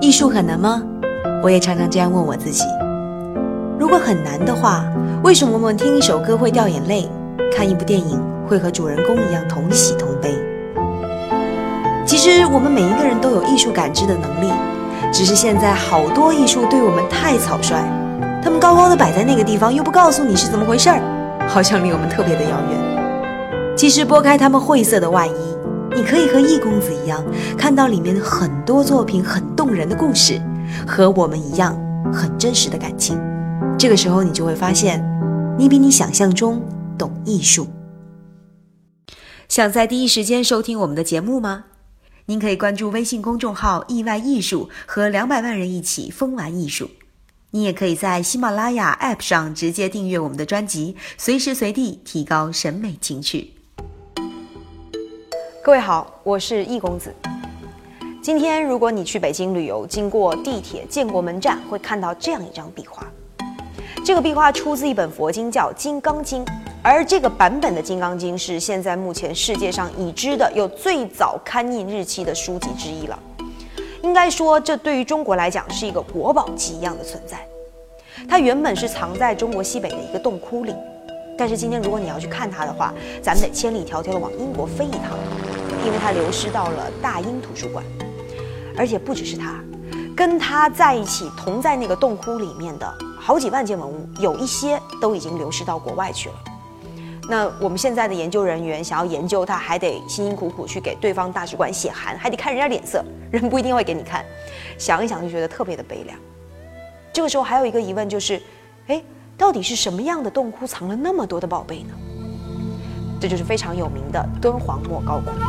艺术很难吗？我也常常这样问我自己。如果很难的话，为什么我们听一首歌会掉眼泪，看一部电影会和主人公一样同喜同悲？其实我们每一个人都有艺术感知的能力，只是现在好多艺术对我们太草率，他们高高的摆在那个地方，又不告诉你是怎么回事儿，好像离我们特别的遥远。其实拨开他们晦涩的外衣，你可以和易公子一样，看到里面很多作品很动人的故事，和我们一样很真实的感情。这个时候你就会发现，你比你想象中懂艺术。想在第一时间收听我们的节目吗？您可以关注微信公众号意外艺术，和200万人一起疯玩艺术。你也可以在喜马拉雅 App 上直接订阅我们的专辑，随时随地提高审美情趣。各位好，我是易公子。今天如果你去北京旅游，经过地铁建国门站，会看到这样一张壁画。这个壁画出自一本佛经，叫《金刚经》，而这个版本的《金刚经》是现在目前世界上已知的有最早刊印日期的书籍之一了。应该说，这对于中国来讲是一个国宝级一样的存在。它原本是藏在中国西北的一个洞窟里，但是今天如果你要去看它的话，咱们得千里迢迢的往英国飞一趟，因为它流失到了大英图书馆。而且不只是它，跟它在一起同在那个洞窟里面的好几万件文物，有一些都已经流失到国外去了。那我们现在的研究人员想要研究它，还得辛辛苦苦去给对方大使馆写函，还得看人家脸色，人不一定会给你看。想一想就觉得特别的悲凉。这个时候还有一个疑问就是，到底是什么样的洞窟藏了那么多的宝贝呢？这就是非常有名的敦煌莫高窟。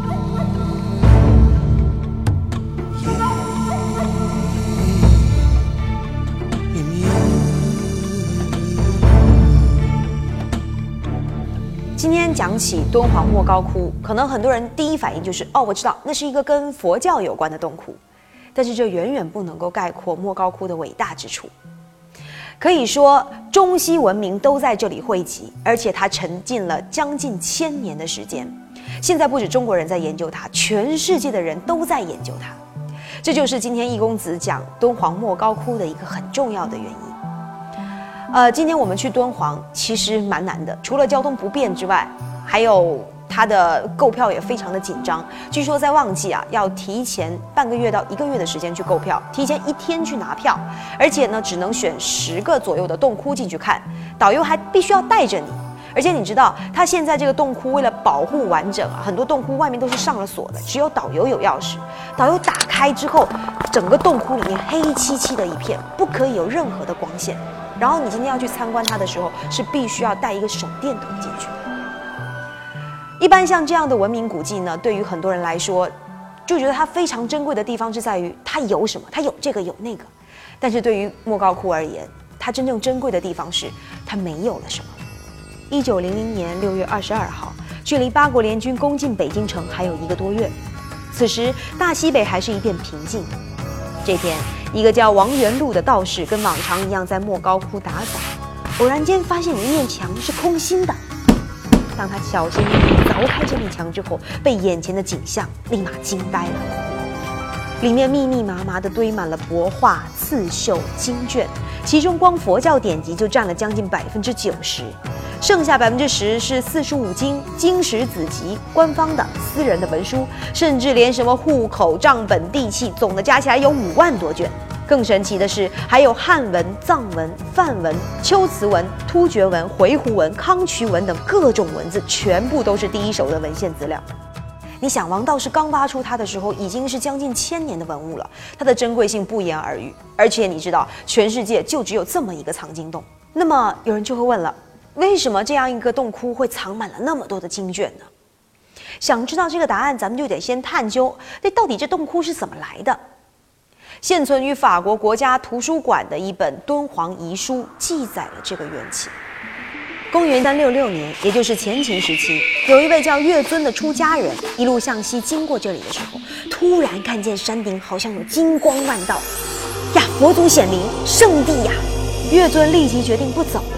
今天讲起敦煌莫高窟，可能很多人第一反应就是我知道那是一个跟佛教有关的洞窟，但是这远远不能够概括莫高窟的伟大之处。可以说中西文明都在这里汇集，而且它沉浸了将近1000年的时间。现在不止中国人在研究它，全世界的人都在研究它。这就是今天易公子讲敦煌莫高窟的一个很重要的原因。今天我们去敦煌其实蛮难的，除了交通不便之外，还有它的购票也非常的紧张。据说在旺季要提前半个月到1个月的时间去购票，提前1天去拿票，而且呢只能选10个左右的洞窟进去看，导游还必须要带着你。而且你知道，它现在这个洞窟为了保护完整很多洞窟外面都是上了锁的，只有导游有钥匙。导游打开之后，整个洞窟里面黑漆漆的一片，不可以有任何的光线。然后你今天要去参观它的时候，是必须要带一个手电筒进去的。一般像这样的文明古迹呢，对于很多人来说，就觉得它非常珍贵的地方是在于它有什么，它有这个有那个。但是对于莫高窟而言，它真正珍贵的地方是它没有了什么。1900年6月22号，距离8国联军攻进北京城还有1个多月。此时大西北还是一片平静。这天，一个叫王元禄的道士跟往常一样在莫高窟打扫，偶然间发现有一面墙是空心的。当他小心翼翼凿开这面墙之后，被眼前的景象立马惊呆了。里面密密麻麻地堆满了帛画、刺绣、经卷，其中光佛教典籍就占了将近90%，剩下10%是45经、经史子集、官方的、私人的文书，甚至连什么户口、账本、地契，总的加起来有5万多卷。更神奇的是，还有汉文、藏文、梵文、龟兹文、突厥文、回鹘文、康渠文等各种文字，全部都是第一手的文献资料。你想，王道士刚挖出它的时候，已经是将近1000年的文物了，它的珍贵性不言而喻。而且你知道，全世界就只有这么一个藏经洞。那么有人就会问了，为什么这样一个洞窟会藏满了那么多的经卷呢？想知道这个答案，咱们就得先探究，到底这洞窟是怎么来的。现存于法国国家图书馆的一本敦煌遗书记载了这个缘起。公元366年，也就是前秦时期，有一位叫月尊的出家人，一路向西经过这里的时候，突然看见山顶好像有金光万道，佛祖显灵，圣地呀！月尊立即决定不走了，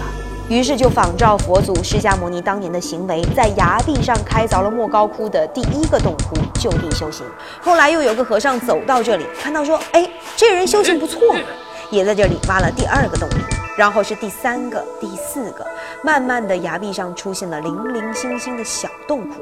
于是就仿照佛祖释迦牟尼当年的行为，在崖壁上开凿了莫高窟的第一个洞窟，就地修行。后来又有个和尚走到这里，看到说，哎，这人修行不错，也在这里挖了第2个洞窟，然后是第3个、第4个，慢慢的崖壁上出现了零零星星的小洞窟。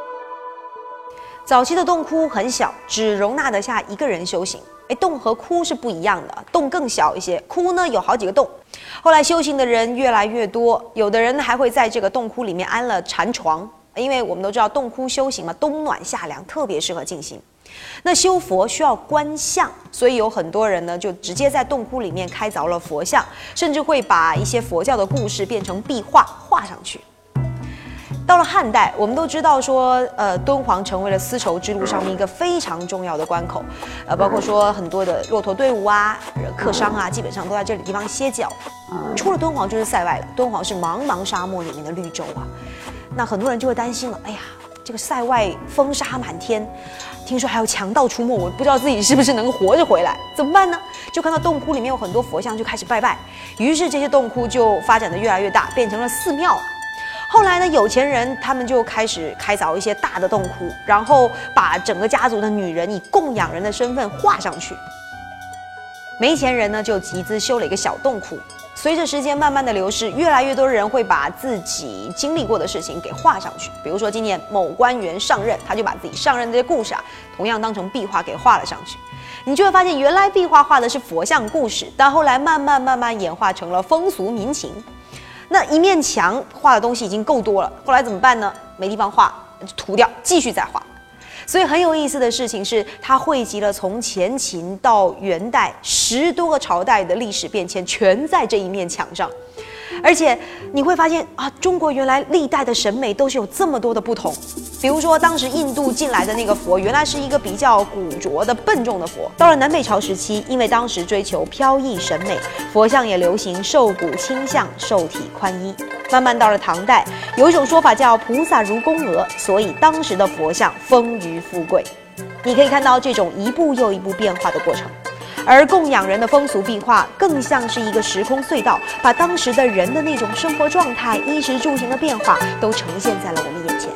早期的洞窟很小，只容纳得下1个人修行。洞和窟是不一样的，洞更小一些，窟呢有好几个洞。后来修行的人越来越多，有的人还会在这个洞窟里面安了禅床，因为我们都知道洞窟修行嘛，冬暖夏凉，特别适合进行。那修佛需要观相，所以有很多人呢就直接在洞窟里面开凿了佛像，甚至会把一些佛教的故事变成壁画画上去。到了汉代，我们都知道说，敦煌成为了丝绸之路上面一个非常重要的关口，包括说很多的骆驼队伍啊、客商啊，基本上都在这里地方歇脚。出了敦煌就是塞外了，敦煌是茫茫沙漠里面的绿洲啊。那很多人就会担心了，哎呀，这个塞外风沙满天，听说还有强盗出没，我不知道自己是不是能活着回来，怎么办呢？就看到洞窟里面有很多佛像，就开始拜拜，于是这些洞窟就发展的越来越大，变成了寺庙啊。后来呢，有钱人他们就开始开凿一些大的洞窟，然后把整个家族的女人以供养人的身份画上去。没钱人呢，就集资修了一个小洞窟。随着时间慢慢的流逝，越来越多人会把自己经历过的事情给画上去。比如说今年某官员上任，他就把自己上任的这些故事啊，同样当成壁画给画了上去。你就会发现，原来壁画画的是佛像故事，但后来慢慢演化成了风俗民情。那一面墙画的东西已经够多了，后来怎么办呢？没地方画，就涂掉，继续再画。所以很有意思的事情是，它汇集了从前秦到元代10多个朝代的历史变迁，全在这一面墙上。而且你会发现啊，中国原来历代的审美都是有这么多的不同。比如说，当时印度进来的那个佛，原来是一个比较古拙的笨重的佛。到了南北朝时期，因为当时追求飘逸审美，佛像也流行瘦骨轻向、瘦体宽衣。慢慢到了唐代，有一种说法叫菩萨如宫娥，所以当时的佛像丰腴富贵。你可以看到这种一步又一步变化的过程。而供养人的风俗壁画更像是一个时空隧道，把当时的人的那种生活状态、衣食住行的变化都呈现在了我们眼前。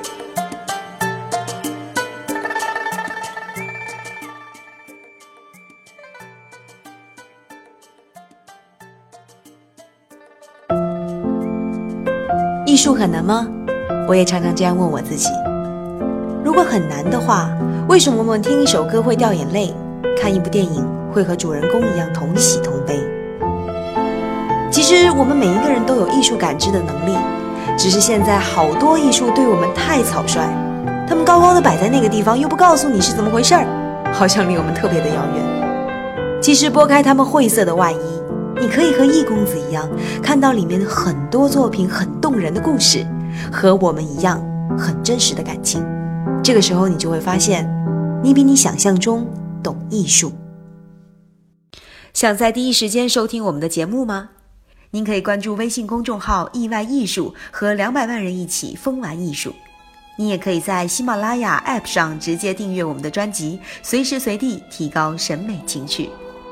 艺术很难吗？我也常常这样问我自己。如果很难的话，为什么我们听一首歌会掉眼泪，看一部电影会和主人公一样同喜同悲？其实我们每一个人都有艺术感知的能力，只是现在好多艺术对我们太草率，他们高高的摆在那个地方，又不告诉你是怎么回事儿，好像离我们特别的遥远。其实拨开他们晦涩的外衣，你可以和易公子一样，看到里面很多作品很动人的故事，和我们一样很真实的感情。这个时候你就会发现，你比你想象中懂艺术。想在第一时间收听我们的节目吗？您可以关注微信公众号意外艺术，和200万人一起疯玩艺术。你也可以在喜马拉雅 App 上直接订阅我们的专辑，随时随地提高审美情趣。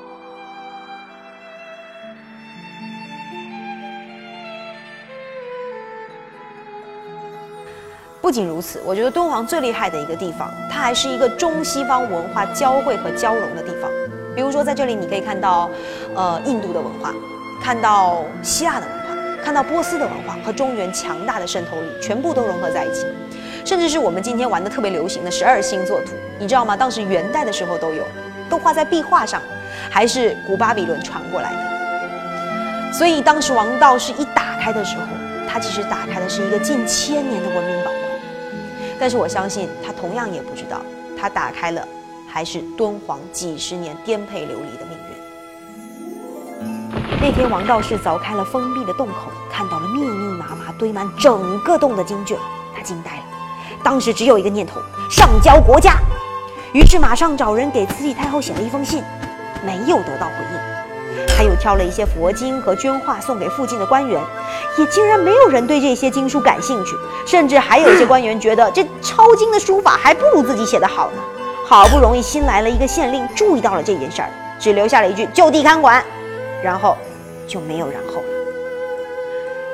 不仅如此，我觉得敦煌最厉害的一个地方，它还是一个中西方文化交汇和交融的地方。比如说在这里你可以看到印度的文化，看到希腊的文化，看到波斯的文化和中原强大的渗透力，全部都融合在一起。甚至是我们今天玩的特别流行的12星座图，你知道吗？当时元代的时候都有，都画在壁画上，还是古巴比伦传过来的。所以当时王道士一打开的时候，它其实打开的是一个近1000年的文明宝库。但是我相信他同样也不知道，他打开了还是敦煌几十年颠沛流离的命运。那天王道士凿开了封闭的洞口，看到了密密麻麻堆满整个洞的经卷，他惊呆了。当时只有一个念头，上交国家。于是马上找人给慈禧太后写了一封信，没有得到回应。还有挑了一些佛经和绢画送给附近的官员，也竟然没有人对这些经书感兴趣，甚至还有一些官员觉得这抄经的书法还不如自己写的好呢。好不容易新来了一个县令注意到了这件事儿，只留下了一句就地看管，然后就没有然后了。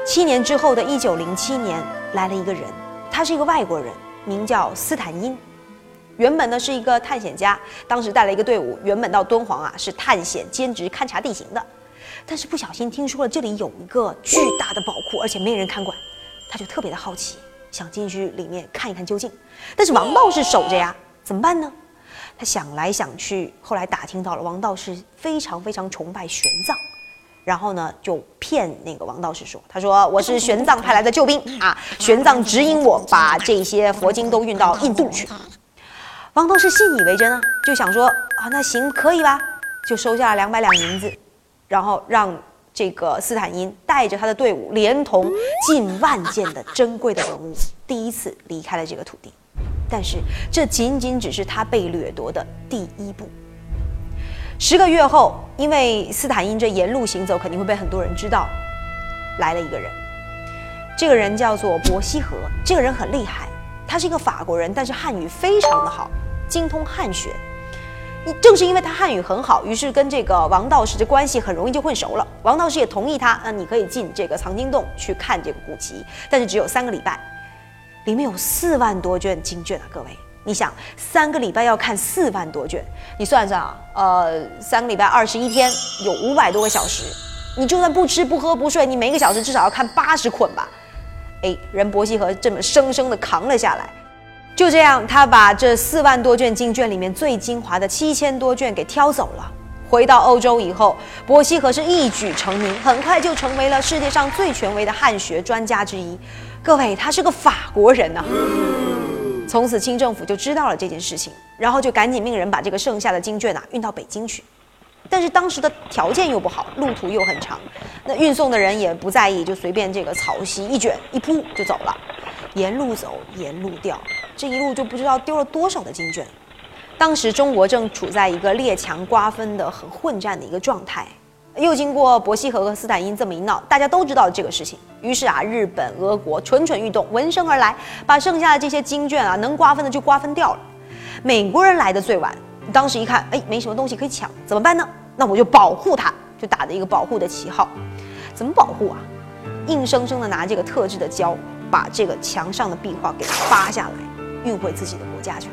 7年之后的1907年，来了一个人，他是一个外国人，名叫斯坦因。原本呢是一个探险家，当时带了一个队伍，原本到敦煌啊是探险兼职勘察地形的，但是不小心听说了这里有一个巨大的宝库，而且没人看管，他就特别的好奇，想进去里面看一看究竟。但是王道士守着呀，怎么办呢？他想来想去，后来打听到了王道士非常非常崇拜玄奘，然后呢就骗那个王道士说，他说我是玄奘派来的救兵啊，玄奘指引我把这些佛经都运到印度去。王道士信以为真啊，就想说啊，那行可以吧，就收下了200两银子，然后让这个斯坦因带着他的队伍，连同近万件的珍贵的文物，第一次离开了这个土地。但是这仅仅只是他被掠夺的第一步。10个月后，因为斯坦因这沿路行走肯定会被很多人知道，来了一个人，这个人叫做伯希和。这个人很厉害，他是一个法国人，但是汉语非常的好，精通汉学。正是因为他汉语很好，于是跟这个王道士的关系很容易就混熟了。王道士也同意他，那你可以进这个藏经洞去看这个古籍，但是只有3个礼拜，里面有4万多卷经卷啊，各位，你想3个礼拜要看4万多卷，你算算啊，3个礼拜21天，有500多个小时，你就算不吃不喝不睡，你每个小时至少要看80捆吧。人伯希和这么生生的扛了下来。就这样，他把这4万多卷经卷里面最精华的7000多卷给挑走了。回到欧洲以后，伯希和是一举成名，很快就成为了世界上最权威的汉学专家之一。各位，他是个法国人啊。从此清政府就知道了这件事情，然后就赶紧命人把这个剩下的经卷运到北京去。但是当时的条件又不好，路途又很长，那运送的人也不在意，就随便这个草席一卷一铺就走了。沿路走，沿路调，这一路就不知道丢了多少的经卷。当时中国正处在一个列强瓜分的很混战的一个状态，又经过伯希和和斯坦因这么一闹，大家都知道这个事情，于是日本、俄国蠢蠢欲动，闻声而来，把剩下的这些经卷能瓜分的就瓜分掉了。美国人来的最晚，当时一看，没什么东西可以抢，怎么办呢？那我就保护它，就打着一个保护的旗号。怎么保护啊？硬生生的拿这个特制的胶，把这个墙上的壁画给扒下来，运回自己的国家去。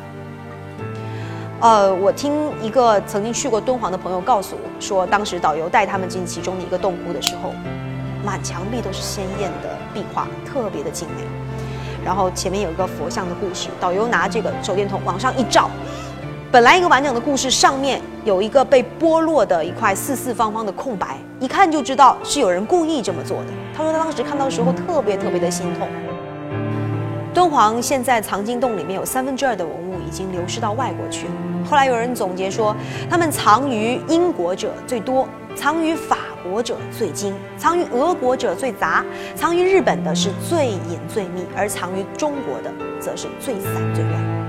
我听一个曾经去过敦煌的朋友告诉我说，当时导游带他们进其中的一个洞窟的时候，满墙壁都是鲜艳的壁画，特别的精美。然后前面有一个佛像的故事，导游拿这个手电筒往上一照，本来一个完整的故事上面有一个被剥落的一块四四方方的空白，一看就知道是有人故意这么做的。他说他当时看到的时候特别特别的心痛。敦煌现在藏经洞里面有2/3的文物已经流失到外国去了。后来有人总结说，他们藏于英国者最多，藏于法国者最精，藏于俄国者最杂，藏于日本的是最隐最密，而藏于中国的则是最散最乱。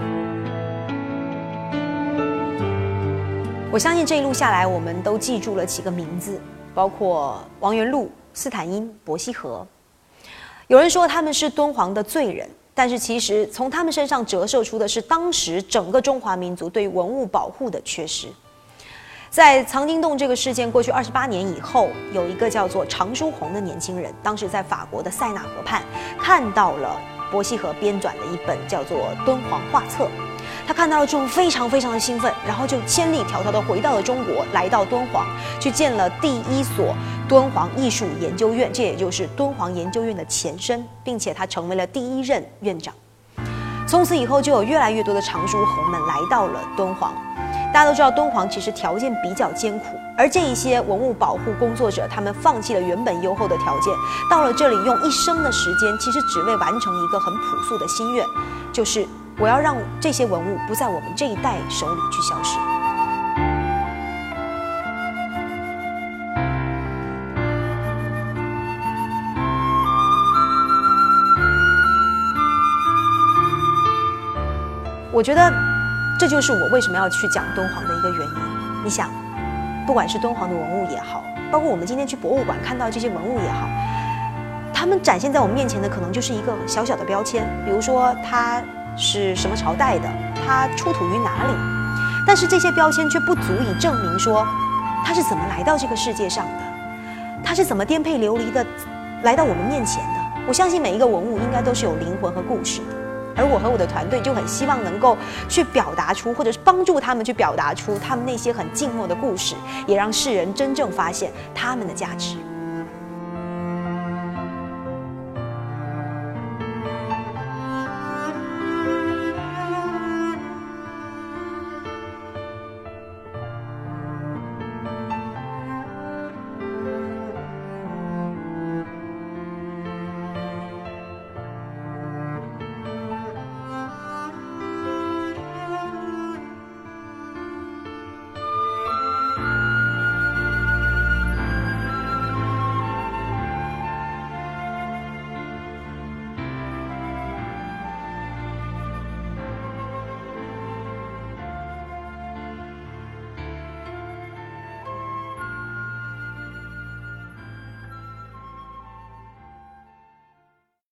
我相信这一路下来，我们都记住了几个名字，包括王元禄、斯坦因、伯希和。有人说他们是敦煌的罪人，但是其实从他们身上折射出的是当时整个中华民族对于文物保护的缺失。在藏经洞这个事件过去28年以后，有一个叫做常书鸿的年轻人，当时在法国的塞纳河畔看到了伯希和编纂的一本叫做《敦煌画册》。他看到了之后非常非常的兴奋，然后就千里迢迢的回到了中国，来到敦煌，去建了第一所敦煌艺术研究院，这也就是敦煌研究院的前身，并且他成为了第1任院长。从此以后，就有越来越多的常书鸿们来到了敦煌。大家都知道，敦煌其实条件比较艰苦，而这一些文物保护工作者，他们放弃了原本优厚的条件，到了这里用一生的时间，其实只为完成一个很朴素的心愿，就是我要让这些文物不在我们这一代手里去消失。我觉得这就是我为什么要去讲敦煌的一个原因。你想，不管是敦煌的文物也好，包括我们今天去博物馆看到这些文物也好，他们展现在我们面前的可能就是一个小小的标签，比如说它是什么朝代的，它出土于哪里，但是这些标签却不足以证明说它是怎么来到这个世界上的，它是怎么颠沛流离的来到我们面前的。我相信每一个文物应该都是有灵魂和故事的，而我和我的团队就很希望能够去表达出，或者是帮助他们去表达出他们那些很静默的故事，也让世人真正发现他们的价值。